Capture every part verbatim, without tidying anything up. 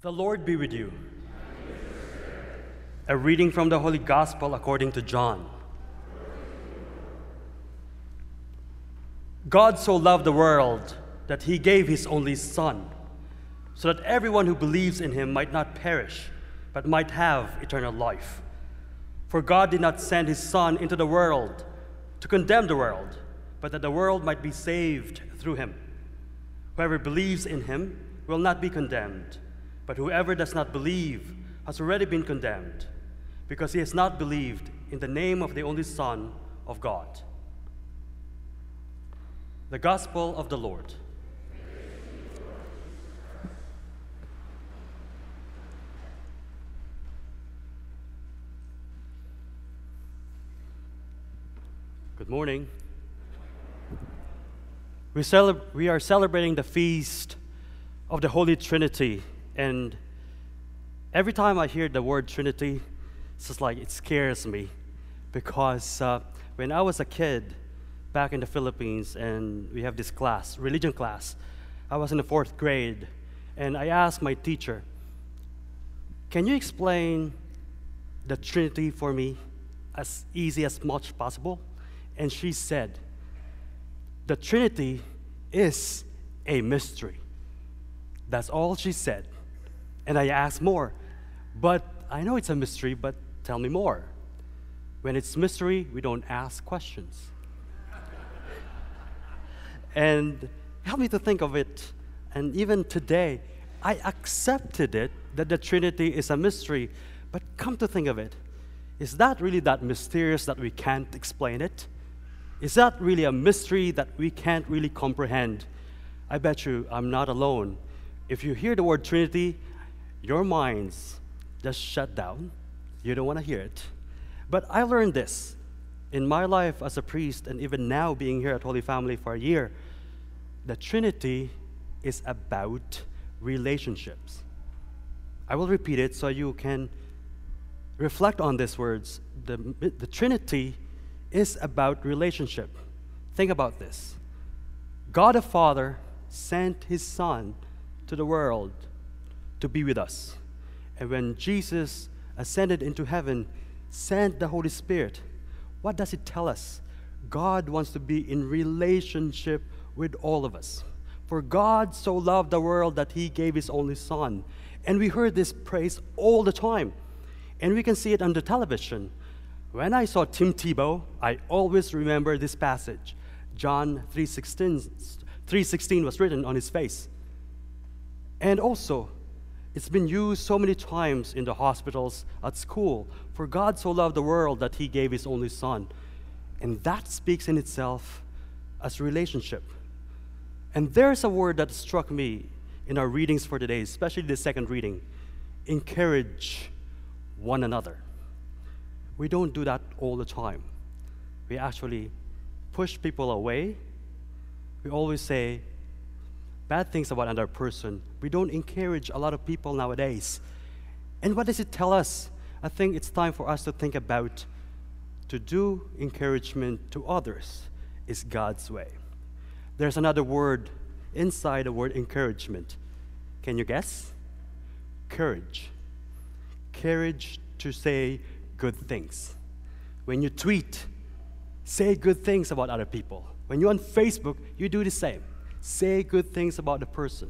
The Lord be with you. A reading from the Holy Gospel according to John. God so loved the world that he gave his only Son, so that everyone who believes in him might not perish, but might have eternal life. For God did not send his Son into the world to condemn the world, but that the world might be saved through him. Whoever believes in him will not be condemned, but whoever does not believe has already been condemned, because he has not believed in the name of the only Son of God. The Gospel of the Lord. Good morning. We, celeb- we are celebrating the feast of the Holy Trinity, and every time I hear the word Trinity, it's just like it scares me, because uh, when I was a kid back in the Philippines, and we have this class, religion class, I was in the fourth grade, and I asked my teacher, "Can you explain the Trinity for me as easy as much possible?" And she said, "The Trinity is a mystery." That's all she said. And I asked more. "But I know it's a mystery, but tell me more." When it's mystery, we don't ask questions. And help me to think of it. And even today, I accepted it, that the Trinity is a mystery. But come to think of it, is that really that mysterious that we can't explain it? Is that really a mystery that we can't really comprehend? I bet you I'm not alone. If you hear the word Trinity, your minds just shut down. You don't want to hear it. But I learned this in my life as a priest, and even now being here at Holy Family for a year. The Trinity is about relationships. I will repeat it so you can reflect on these words. The, the Trinity is about relationship. Think about this. God the Father sent his Son to the world to be with us. And when Jesus ascended into heaven, sent the Holy Spirit, what does it tell us? God wants to be in relationship with all of us. For God so loved the world that he gave his only Son. And we heard this praise all the time. And we can see it on the television. When I saw Tim Tebow, I always remember this passage. John three sixteen was written on his face. And also, it's been used so many times in the hospitals, at school. For God so loved the world that he gave his only Son. And that speaks in itself as relationship. And there's a word that struck me in our readings for today, especially the second reading. Encourage one another. We don't do that all the time. We actually push people away. We always say bad things about another person. We don't encourage a lot of people nowadays. And what does it tell us? I think it's time for us to think about to do encouragement to others is God's way. There's another word inside the word encouragement. Can you guess? Courage. Courage to say good things. When you tweet, say good things about other people. When you're on Facebook, you do the same. Say good things about the person.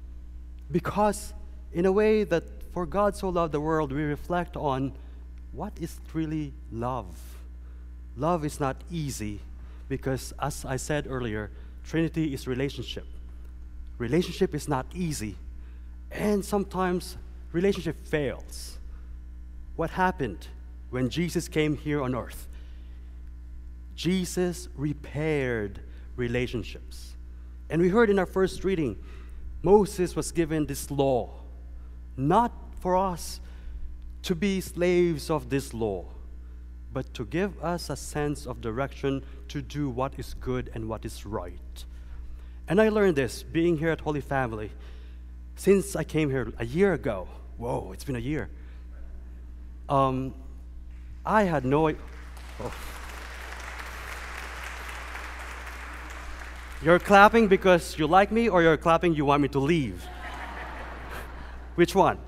Because in a way that for God so loved the world, we reflect on what is really love. Love is not easy because, as I said earlier, Trinity is relationship. Relationship is not easy. And sometimes relationship fails. What happened when Jesus came here on earth? Jesus repaired relationships. And we heard in our first reading, Moses was given this law, not for us to be slaves of this law, but to give us a sense of direction to do what is good and what is right. And I learned this being here at Holy Family. Since I came here a year ago, whoa, it's been a year. Um, I had no. Oh. You're clapping because you like me, or you're clapping you want me to leave? Which one?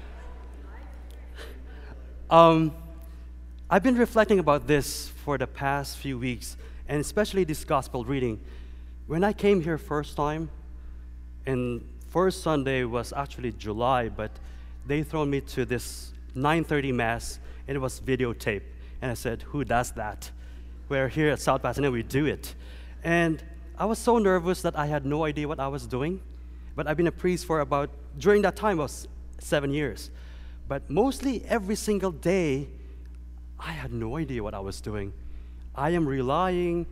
Um, I've been reflecting about this for the past few weeks, and especially this gospel reading. When I came here first time, and first Sunday was actually July, but they thrown me to this nine thirty Mass, and it was videotape. And I said, who does that? We're here at South Pasadena, we do it. And I was so nervous that I had no idea what I was doing. But I've been a priest for about, during that time, was seven years. But mostly every single day, I had no idea what I was doing. I am relying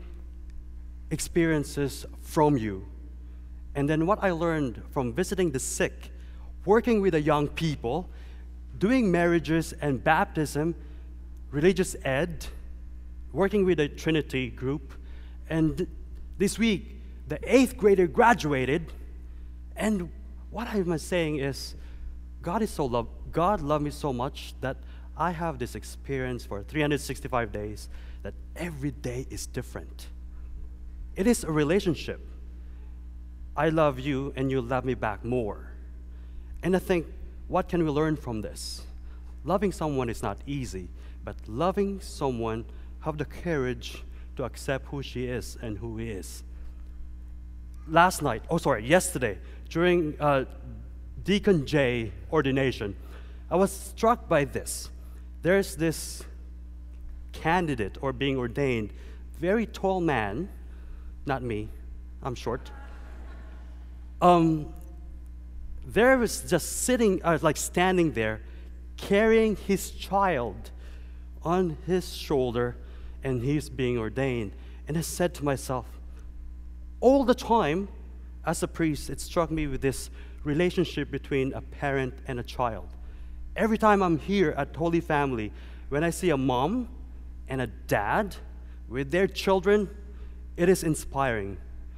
experiences from you. And then what I learned from visiting the sick, working with the young people, doing marriages and baptism, religious ed, working with the Trinity group, and this week, the eighth grader graduated, and what I'm saying is, God is so love. God loved me so much that I have this experience for three hundred sixty-five days that every day is different. It is a relationship. I love you and you love me back more. And I think, what can we learn from this? Loving someone is not easy, but loving someone, have the courage to accept who she is and who he is. Last night, oh sorry, yesterday, during uh, Deacon J ordination, I was struck by this. There's this candidate or being ordained, very tall man, not me, I'm short. Um, there was just sitting, uh, like standing there, carrying his child on his shoulder, and he's being ordained. And I said to myself, all the time, as a priest, it struck me with this relationship between a parent and a child. Every time I'm here at Holy Family, when I see a mom and a dad with their children, it is inspiring.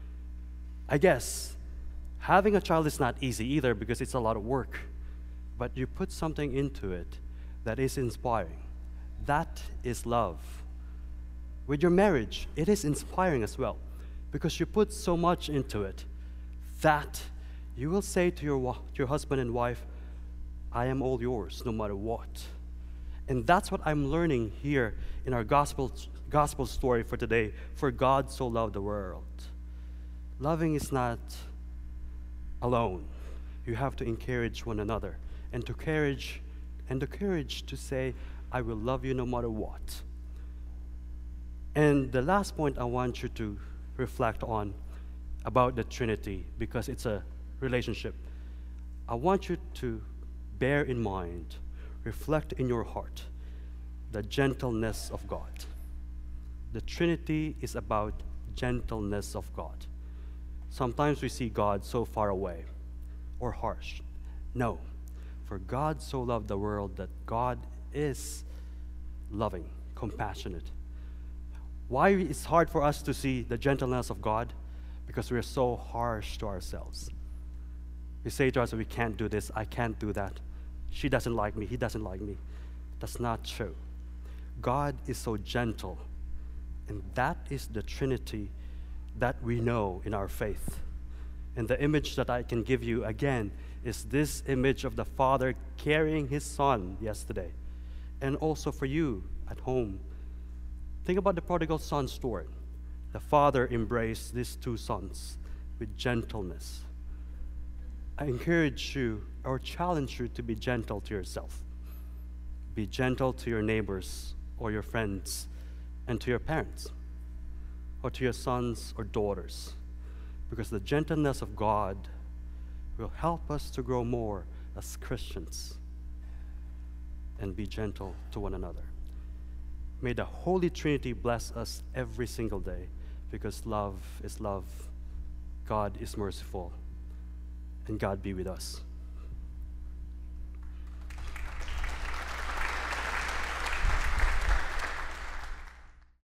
I guess having a child is not easy either because it's a lot of work, but you put something into it that is inspiring. That is love. With your marriage, it is inspiring as well because you put so much into it that you will say to your, wa- to your husband and wife, I am all yours, no matter what. And that's what I'm learning here in our gospel, gospel story for today. For God so loved the world. Loving is not alone. You have to encourage one another. And to courage, and the courage to say, I will love you no matter what. And the last point I want you to reflect on about the Trinity, because it's a relationship. I want you to bear in mind, reflect in your heart, the gentleness of God. The Trinity is about gentleness of God. Sometimes we see God so far away or harsh. No, for God so loved the world that God is loving, compassionate. Why it's hard for us to see the gentleness of God? Because we're so harsh to ourselves. We say to ourselves, we can't do this, I can't do that. She doesn't like me, he doesn't like me. That's not true. God is so gentle, and that is the Trinity that we know in our faith. And the image that I can give you again is this image of the Father carrying his Son yesterday. And also for you at home, think about the prodigal son story. The father embraced these two sons with gentleness. I encourage you or challenge you to be gentle to yourself. Be gentle to your neighbors or your friends and to your parents or to your sons or daughters, because the gentleness of God will help us to grow more as Christians and be gentle to one another. May the Holy Trinity bless us every single day, because love is love, God is merciful, and God be with us.